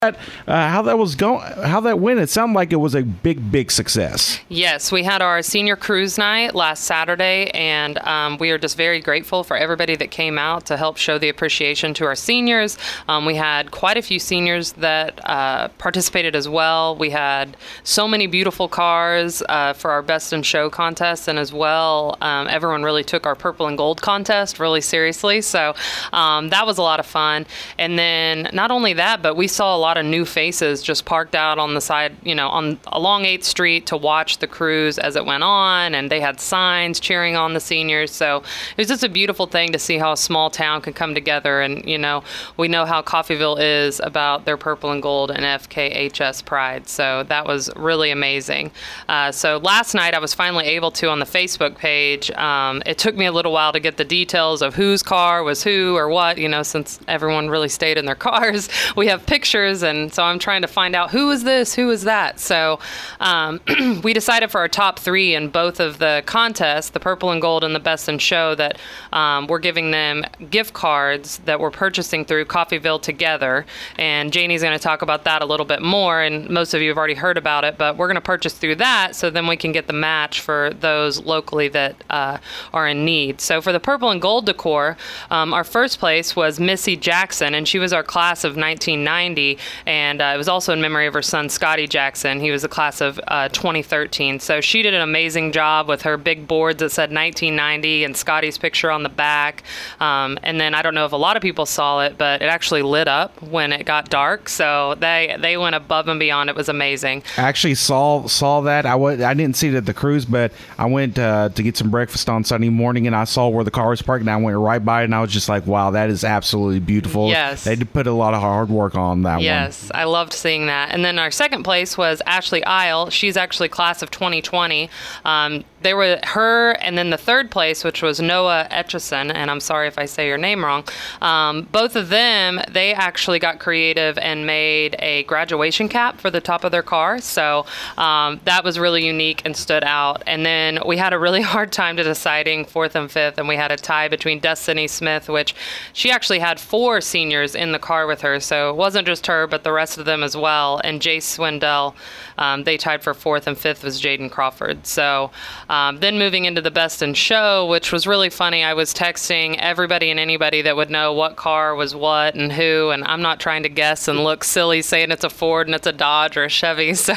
how that was going, how that went. It sounded like it was a big success. Yes, we had our senior cruise night last Saturday, and we are just very grateful for everybody that came out to help show the appreciation to our seniors. We had quite a few seniors that participated as well. We had so many beautiful cars for our Best in Show contest, and as well, everyone really took our Purple and Gold contest really seriously. So that was a lot of fun. And then not only that, but we saw a lot of new faces just parked out on the side, along 8th Street to watch the cruise as it went on, and they had signs cheering on the seniors. So it was just a beautiful thing to see how a small town could come together. And, we know how Coffeyville is about their Purple and Gold and FKHS pride. So that was really amazing. So last night I was finally able to, on the Facebook page, it took me a little while to get the details of whose car was who or what, since everyone really stayed in their cars. We have pictures, and so I'm trying to find out who is this, who is that. So we decided for our top 3 in both of the contests, the Purple and Gold and the Best in Show, that we're giving them gift cards that we're purchasing through Coffeyville Together. And Janie's going to talk about that a little bit more, and most of you have already heard about it, but we're going to purchase through that so then we can get the match for those locally that are in need. So for the Purple and Gold decor, our first place was Missy Jackson, and she was our class of 1990, and it was also in memory of her son Scotty Jackson. He was a class of 2013. So she did an amazing job with her big boards that said 1990 and Scotty's picture on the back. And then I don't know if a lot of people saw it, but it actually lit up when it got dark. So they went above and beyond. It was amazing. I actually saw that. I didn't see it at the cruise, but I went to get some breakfast on Sunday morning, and I saw where the car was parked, and I went right by it, and I was just like, wow, that is absolutely beautiful. Yes. They did put a lot of hard work on that one. Yes, I loved seeing that. And then our second place was Ashley Isle. She's actually class of 2020. There were her, and then the third place, which was Noah Etchison, and I'm sorry if I say your name wrong. Both of them, they actually got creative and made a graduation cap for the top of their car. So that was really unique and stood out. And then we had a really hard time to deciding 4th and 5th, and we had a tie between Destiny Smith, which she actually had 4 seniors in the car with her. So it wasn't just her, but the rest of them as well. And Jace Swindell, they tied for 4th, and 5th was Jaden Crawford. So then moving into the Best in Show, which was really funny. I was texting everybody and anybody that would know what car was what and who, and I'm not trying to guess and look silly saying it's a Ford and it's a Dodge or a Chevy. So,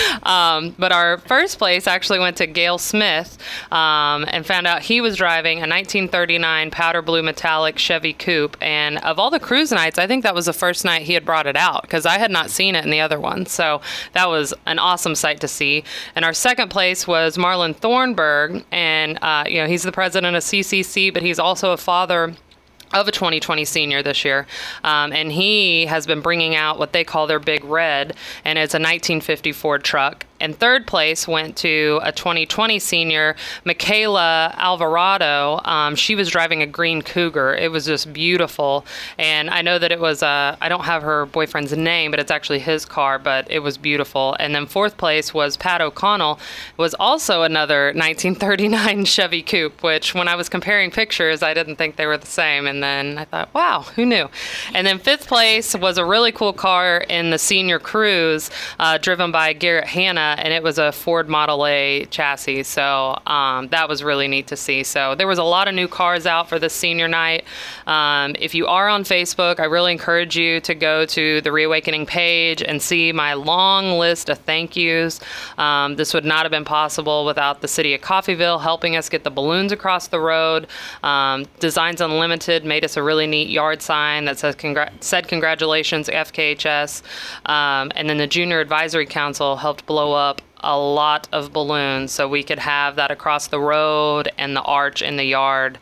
but our first place actually went to Gail Smith, and found out he was driving a 1939 powder blue metallic Chevy Coupe. And of all the cruise nights, I think that was the first night he had brought it out, because I had not seen it in the other one. So that was an awesome sight to see. And our second place was Marlon Thornburg, and he's the president of CCC, but he's also a father of a 2020 senior this year, and he has been bringing out what they call their Big Red, and it's a 1950 Ford truck. And third place went to a 2020 senior, Michaela Alvarado. She was driving a green Cougar. It was just beautiful. And I know that it was, I don't have her boyfriend's name, but it's actually his car, but it was beautiful. And then fourth place was Pat O'Connell, was also another 1939 Chevy Coupe, which when I was comparing pictures, I didn't think they were the same. And then I thought, wow, who knew? And then fifth place was a really cool car in the senior cruise, driven by Garrett Hanna, and it was a Ford Model A chassis. So that was really neat to see. So there was a lot of new cars out for this senior night. If you are on Facebook, I really encourage you to go to the Reawakening page and see my long list of thank yous. This would not have been possible without the city of Coffeyville helping us get the balloons across the road. Designs Unlimited made us a really neat yard sign that said congratulations FKHS. And then the Junior Advisory Council helped blow up a lot of balloons so we could have that across the road and the arch in the yard.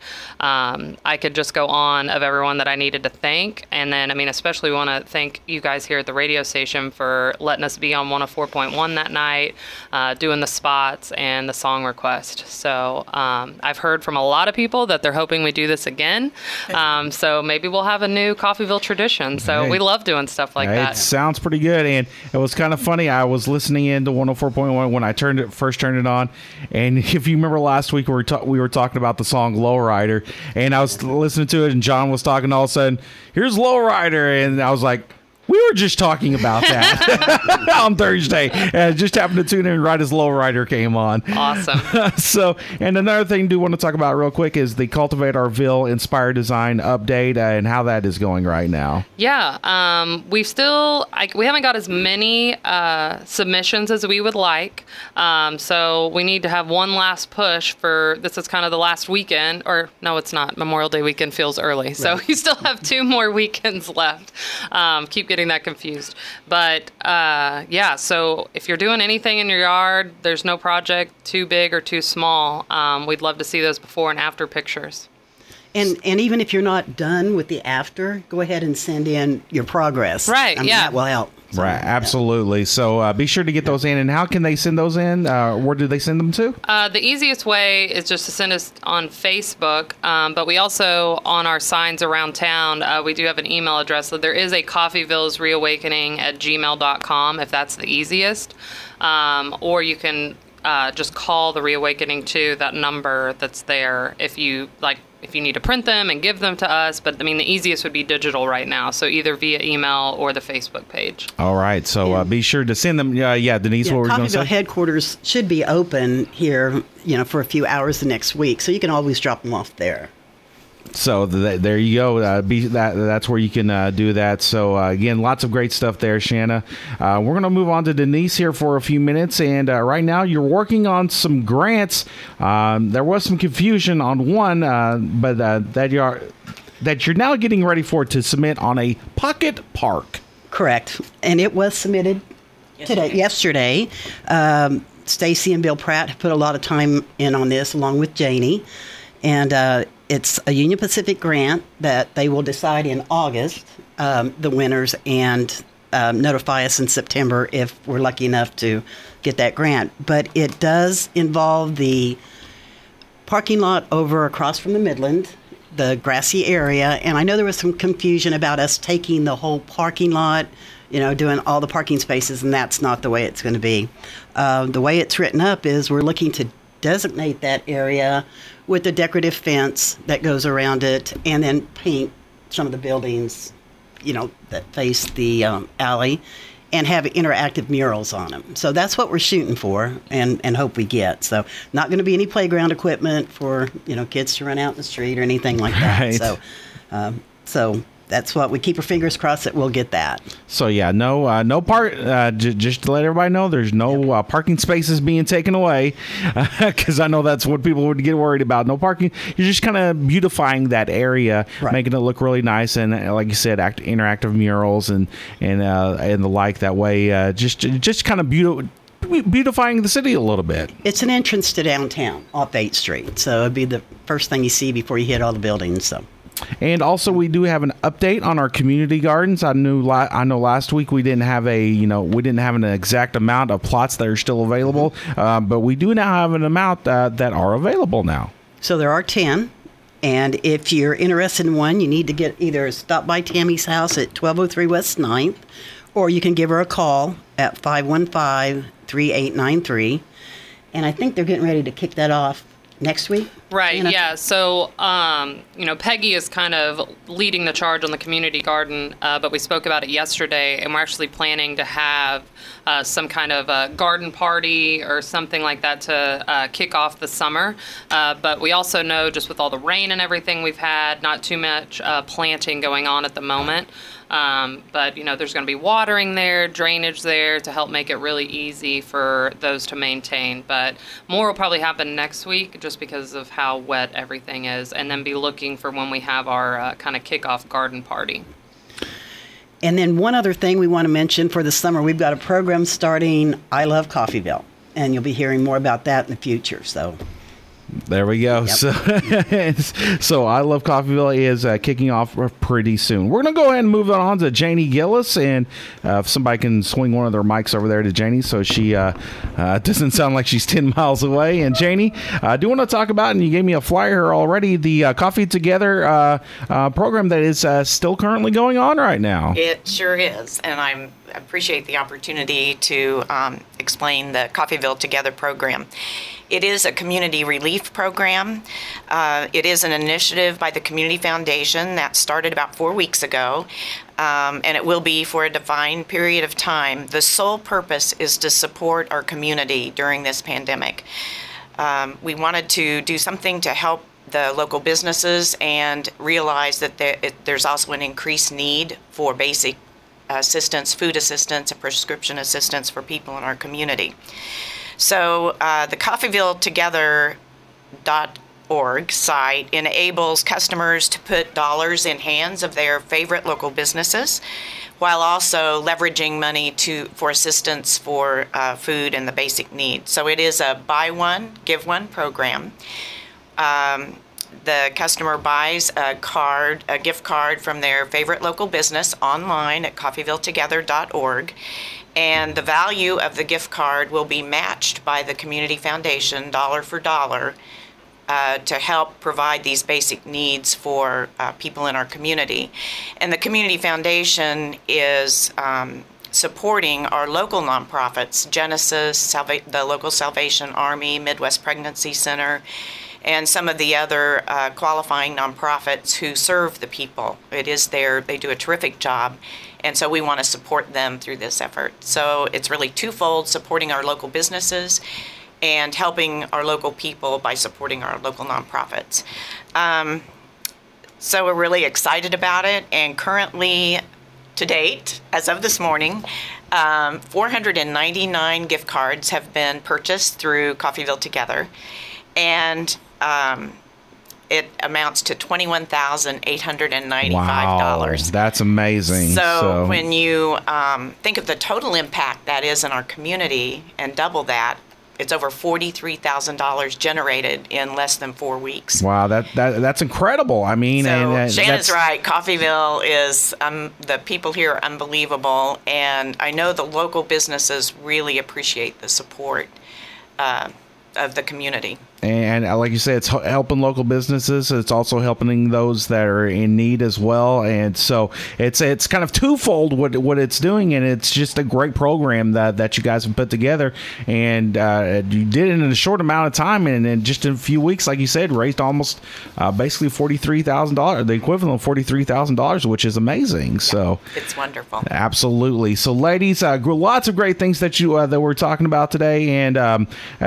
I could just go on of everyone that I needed to thank. And then, I mean, especially want to thank you guys here at the radio station for letting us be on 104.1 that night, doing the spots and the song request. So I've heard from a lot of people that they're hoping we do this again. So maybe we'll have a new Coffeyville tradition. So we love doing stuff like that. It sounds pretty good. And it was kind of funny. I was listening into 104.1 when I first turned it on, and if you remember last week we were talking about the song Lowrider, and I was listening to it and John was talking, all of a sudden here's Lowrider, and I was like, We were just talking about that on Thursday. Just happened to tune in right as Lowrider came on. Awesome. So, and another thing I do want to talk about real quick is the Cultivate Ourville Inspired Design update and how that is going right now. Yeah, we haven't got as many submissions as we would like. So we need to have one last push for, this is kind of the last weekend, or no, it's not. Memorial Day weekend feels early. So we still have 2 more weekends left. Keep getting that confused. But yeah, so if you're doing anything in your yard, there's no project too big or too small. We'd love to see those before and after pictures. And even if you're not done with the after, go ahead and send in your progress. Right, yeah. That will help. So, Right, absolutely. So be sure to get those in. And how can they send those in? Where do they send them to? The easiest way is just to send us on Facebook, but we also, on our signs around town, we do have an email address. So there is a Coffeyville's Reawakening at gmail.com if that's the easiest. Or you can just call the Reawakening to that number that's there if you need to print them and give them to us. But I mean, the easiest would be digital right now. So either via email or the Facebook page. All right. So be sure to send them. Denise, what were you going to say? Coffeyville headquarters should be open here, for a few hours the next week. So you can always drop them off there. So there you go. That's where you can do that. So again, lots of great stuff there, Shanna. We're going to move on to Denise here for a few minutes. And right now you're working on some grants. There was some confusion on one, but that you're now getting ready to submit on a pocket park. Correct. And it was submitted yesterday. Stacy and Bill Pratt have put a lot of time in on this, along with Janie. And it's a Union Pacific grant that they will decide in August, the winners, and notify us in September if we're lucky enough to get that grant. But it does involve the parking lot over across from the Midland, the grassy area. And I know there was some confusion about us taking the whole parking lot, doing all the parking spaces, and that's not the way it's going to be. The way it's written up is we're looking to designate that area with a decorative fence that goes around it, and then paint some of the buildings, that face the alley, and have interactive murals on them. So that's what we're shooting for and hope we get. So not going to be any playground equipment for, kids to run out in the street or anything like that. Right. So that's what we keep our fingers crossed that we'll get that. So yeah, no park. Just to let everybody know, there's no parking spaces being taken away, because I know that's what people would get worried about. No parking. You're just kind of beautifying that area, right, making it look really nice, and like you said, interactive murals and the like. That way, just kind of beautifying the city a little bit. It's an entrance to downtown off 8th Street, so it'd be the first thing you see before you hit all the buildings. So. And also, we do have an update on our community gardens. I know last week we didn't have an exact amount of plots that are still available, but we do now have an amount that are available now. So there are 10, and if you're interested in one, you need to either stop by Tammy's house at 1203 West 9th, or you can give her a call at 515-3893. And I think they're getting ready to kick that off next week. Right, yeah. So, Peggy is kind of leading the charge on the community garden, but we spoke about it yesterday, and we're actually planning to have some kind of a garden party or something like that to kick off the summer. But we also know, just with all the rain and everything we've had, not too much planting going on at the moment. But, there's going to be watering there, drainage there to help make it really easy for those to maintain. But more will probably happen next week just because of how wet everything is, and then be looking for when we have our kind of kickoff garden party. And then one other thing we want to mention for the summer, we've got a program starting, I Love Coffeyville, and you'll be hearing more about that in the future. So. There we go. Yep. So I Love Coffeyville is kicking off pretty soon. We're going to go ahead and move on to Janie Gillis, and if somebody can swing one of their mics over there to Janie so she doesn't sound like she's 10 miles away. And Janie, I do want to talk about, and you gave me a flyer already, the Coffee Together program that is still currently going on right now. It sure is, and I appreciate the opportunity to explain the Coffeyville Together program. It is a community relief program. It is an initiative by the Community Foundation that started about 4 weeks ago, and it will be for a defined period of time. The sole purpose is to support our community during this pandemic. We wanted to do something to help the local businesses and realize that there's also an increased need for basic assistance, food assistance, and prescription assistance for people in our community. So the CoffeevilleTogether.org site enables customers to put dollars in hands of their favorite local businesses, while also leveraging money for assistance for food and the basic needs. So it is a buy one, give one program. The customer buys a gift card from their favorite local business online at CoffeevilleTogether.org, and the value of the gift card will be matched by the Community Foundation dollar for dollar to help provide these basic needs for people in our community. And the Community Foundation is supporting our local nonprofits, Genesis, the local Salvation Army, Midwest Pregnancy Center, and some of the other qualifying nonprofits who serve the people. They do a terrific job, and so we want to support them through this effort. So it's really twofold: supporting our local businesses and helping our local people by supporting our local nonprofits. So we're really excited about it, and currently, to date, as of this morning, 499 gift cards have been purchased through Coffeeville Together, and it amounts to $21,895. Wow, that's amazing. So when you think of the total impact that is in our community and double that, it's over $43,000 generated in less than 4 weeks. Wow, that's incredible. I mean, so Shannon's right. Coffeeville is the people here are unbelievable, and I know the local businesses really appreciate the support of the community. And like you said, it's helping local businesses. It's also helping those that are in need as well. And so it's kind of twofold what it's doing, and it's just a great program that you guys have put together. And you did it in a short amount of time, and in just in a few weeks, like you said, raised almost basically $43,000, the equivalent of $43,000, which is amazing. So it's wonderful. Absolutely. So, ladies, lots of great things that we're talking about today, and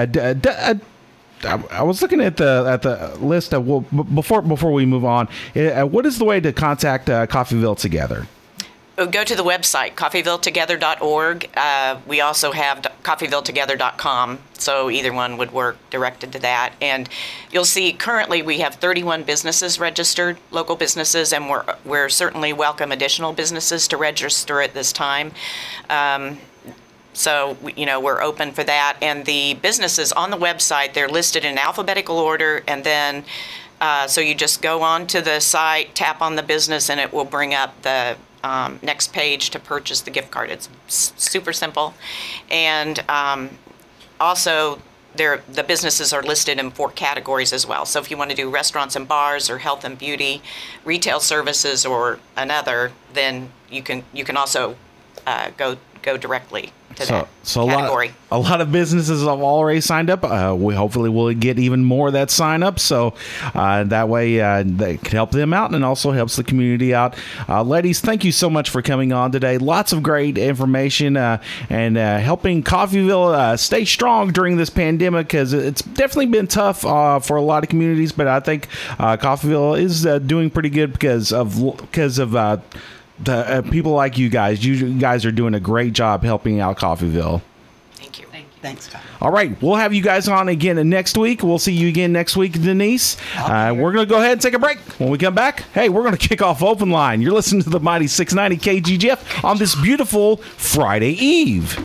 I was looking at the list of, before we move on, what is the way to contact Coffeeville Together? Go to the website, CoffeevilleTogether.org. We also have CoffeevilleTogether.com, so either one would work directed to that. And you'll see currently we have 31 businesses registered, local businesses, and we're certainly welcome additional businesses to register at this time. So, we're open for that. And the businesses on the website, they're listed in alphabetical order. And then, so you just go on to the site, tap on the business, and it will bring up the next page to purchase the gift card. It's super simple. And also, the businesses are listed in 4 categories as well. So if you want to do restaurants and bars, or health and beauty, retail services, or another, then you can also go directly to that category. A lot of businesses have already signed up. We hopefully will get even more that sign up, so that way that can help them out and also helps the community out. Ladies, thank you so much for coming on today. Lots of great information and helping Coffeeville stay strong during this pandemic, because it's definitely been tough for a lot of communities, but I think Coffeeville is doing pretty good because of the people like you guys. You guys are doing a great job helping out Coffeeville. Thank you. Thanks, Scott. All right, we'll have you guys on again next week. We'll see you again next week, Denise. We're going to go ahead and take a break. When we come back, hey, we're going to kick off Open Line. You're listening to the mighty 690 KGGF on this beautiful Friday Eve.